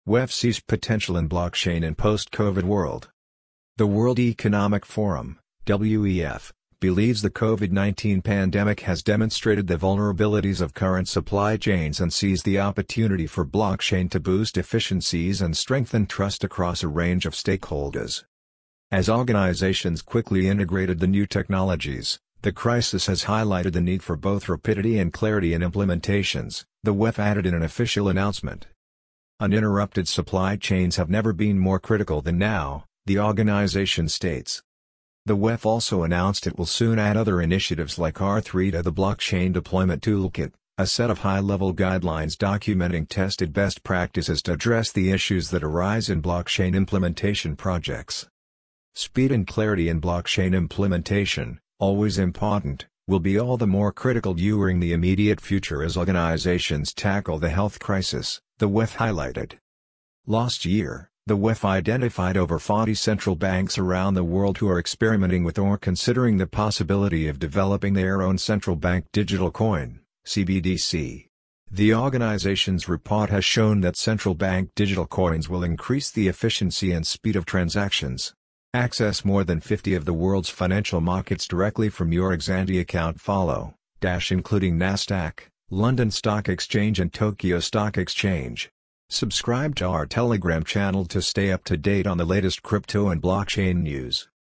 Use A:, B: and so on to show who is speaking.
A: WEF sees potential in blockchain in post-COVID world. The World Economic Forum, WEF, believes the COVID-19 pandemic has demonstrated the vulnerabilities of current supply chains and sees the opportunity for blockchain to boost efficiencies and strengthen trust across a range of stakeholders. As organizations quickly integrated the new technologies, the crisis has highlighted the need for both rapidity and clarity in implementations, the WEF added in an official announcement. Uninterrupted supply chains have never been more critical than now, the organization states. The WEF also announced it will soon add other initiatives like R3 to the Blockchain Deployment Toolkit, a set of high-level guidelines documenting tested best practices to address the issues that arise in blockchain implementation projects. Speed and clarity in blockchain implementation, always important, will be all the more critical during the immediate future as organizations tackle the health crisis, the WEF highlighted. Last year, the WEF identified over 40 central banks around the world who are experimenting with or considering the possibility of developing their own central bank digital coin, CBDC. The organization's report has shown that central bank digital coins will increase the efficiency and speed of transactions. Access more than 50 of the world's financial markets directly from your Xanti account including Nasdaq, London Stock Exchange and Tokyo Stock Exchange. Subscribe to our Telegram channel to stay up to date on the latest crypto and blockchain news.